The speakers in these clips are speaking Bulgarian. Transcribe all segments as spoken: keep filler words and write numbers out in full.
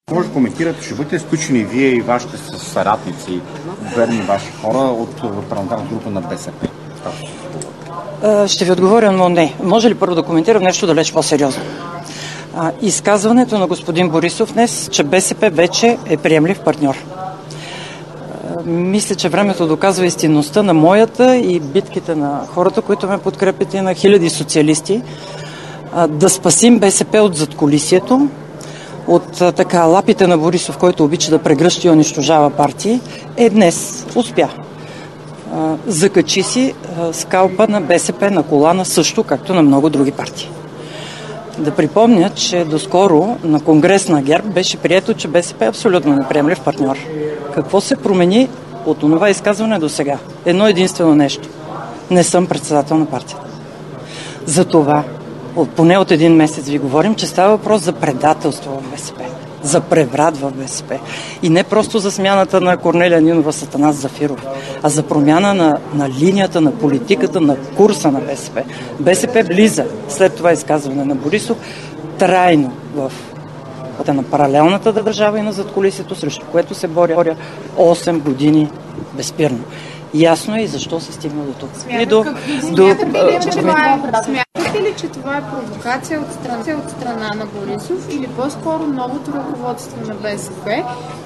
Може да коментирате, ще бъдете изключени вие и вашите съратници, верни ваши хора от парламентарната група на БСП? Ще ви отговоря, но не. Може ли първо да коментирам нещо далеч по-сериозно? А, изказването на господин Борисов днес, че БСП вече е приемлив партньор. А, мисля, че времето доказва истинността на моята и битките на хората, които ме подкрепят, и на хиляди социалисти. А, да спасим БСП от задкулисието, от а, така лапите на Борисов, който обича да прегръща и унищожава партии, е днес успя. А, закачи си а, скалпа на БСП на колана, също както на много други партии. Да припомня, че доскоро на конгрес на ГЕРБ беше прието, че БСП е абсолютно неприемлив партньор. Какво се промени от това изказване до сега? Едно единствено нещо. Не съм председател на партията. За това, поне от един месец ви говорим, че става въпрос за предателство в БСП, за преврат в БСП. И не просто за смяната на Корнелия Нинова с Атанас Зафиров, а за промяна на, на линията, на политиката, на курса на БСП. БСП влиза след това изказване на Борисов трайно в на паралелната държава и на задкулисието, срещу което се боря осем години безспирно. Ясно е и защо се стигна до тук. Смятате, до, до, ли, че това е, смятате ли, че това е провокация от страна, от страна на Борисов, или по-скоро новото ръководство на БСП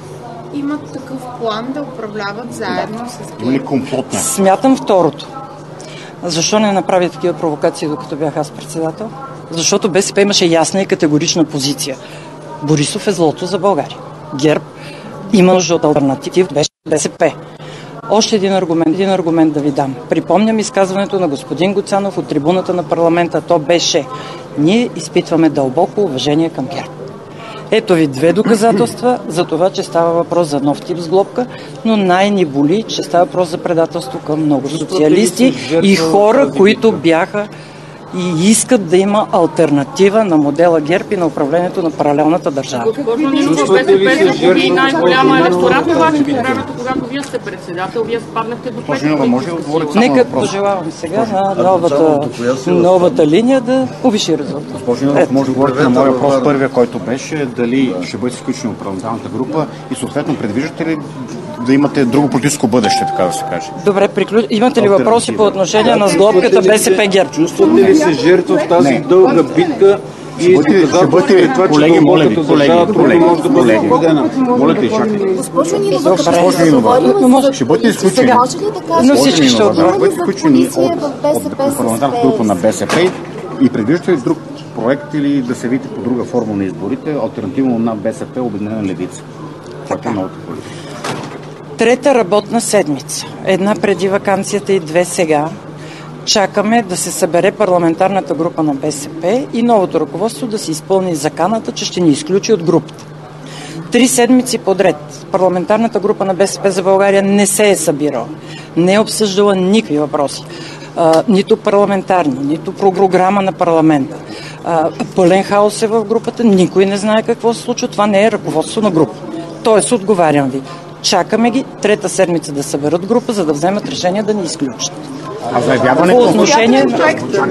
имат такъв план да управляват заедно с ГЕРБ? Смятам второто. Защо не направи такива провокации, докато бях аз председател? Защото БСП имаше ясна и категорична позиция. Борисов е злото за България. ГЕРБ има нужда от алтернатив, беше БСП. Още един аргумент, един аргумент да ви дам. Припомням изказването на господин Гуцанов от трибуната на парламента. То беше: ние изпитваме дълбоко уважение към ГЕРБ. Ето ви две доказателства за това, че става въпрос за нов тип сглобка, но най-ни боли, че става въпрос за предателство към много социалисти и хора, които бяха и искат да има алтернатива на модела ГЕРБ и на управлението на паралелната държава. Чувствате ли се жертва? Най-голяма електорат обаче при времето, когато вие сте председател, вие спаднахте до пет. Нека пожелавам сега на новата, новата линия да повиши резултат. Госпожо Нинова, може да говорите на моя въпрос, първия, който беше дали ще бъде изключено парламентарната група и съответно предвиждате ли да имате друго политическо бъдеще, така да се каже? Добре, приключ... имате ли въпроси по отношение на сглобката БСП ГЕРБ? Чувствате ли се жертва в тази не. дълга битка и доказателството е това, че колеги, моля ви, колеги, колеги, може да бъде победена? Моля ви, чакайте. Госпожо Нинова, ще бъдете изключени. Но всички ще отговорят. Бъдете изключени от парламентарната група на БСП и предвиждате ли друг проект или да се видите по друга форма на изборите, алтернативно на БСП, Обединена левица? Това е новата политика. Трета работна седмица. Една преди ваканцията и две сега. Чакаме да се събере парламентарната група на БСП и новото ръководство да си изпълни заканата, че ще ни изключи от групата. Три седмици подред парламентарната група на БСП за България не се е събирала, не е обсъждала никакви въпроси. А, нито парламентарни, нито програма на парламента. А, пълен хаос е в групата, никой не знае какво се случва, това не е ръководство на група. Тоест, отговарям ви, чакаме ги трета седмица да съберат група, за да вземат решение да ни изключат. А заявяване по отношение на...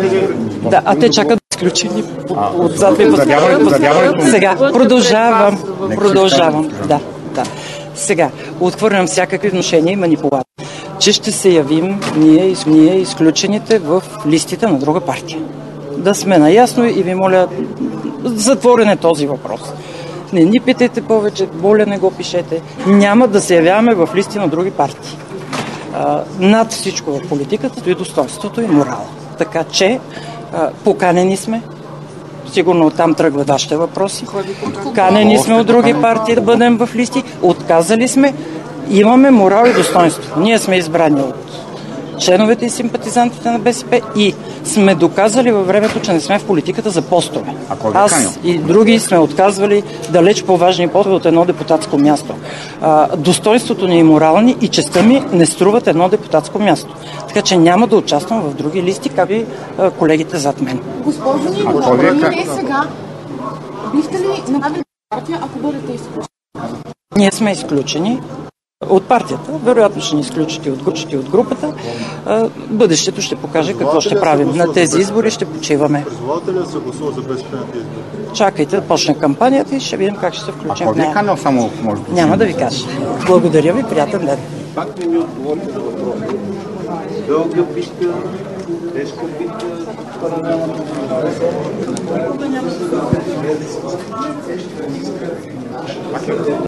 Да, а те чакат да изключени отзад и по... Сега, продължавам, продължавам, да, да. Сега, отхвърлям всякакви внушения и манипулации, че ще се явим ние, ние изключените в листите на друга партия. Да сме наясно и ви моля, затворен е този въпрос. Не ни питайте повече, моля не го пишете. Няма да се явяваме в листи на други партии. А, над всичко в политиката стои достоинството и морала. Така че а, поканени сме. Сигурно оттам тръгват вашите въпроси. Канени сме от други партии да бъдем в листи. Отказали сме. Имаме морал и достоинство. Ние сме избрани от членовете и симпатизантите на БСП и сме доказали във времето, че не сме в политиката за постове. Аз и други сме отказвали далеч по-важни постове от едно депутатско място. А, достоинството ни и морални и честта ми не струват едно депутатско място. Така че няма да участвам в други листи, както и а, колегите зад мен. Госпожо Нинова, вие сега бихте ли направили партия, ако бъдете изключени? Ние сме изключени. от партията. Вероятно ще ни изключите от, от групата. Бъдещето ще покаже какво ще правим. На тези избори ще почиваме. Призовавате ли да се гласува за БСП на тези избори? Чакайте да почне кампанията и ще видим как ще се включим в нея. Канал само може да Няма да ви кажа. Благодаря ви, приятен ден. Пак не ми отговорите на въпроса. Дълга битка, тежка битка, паралелна.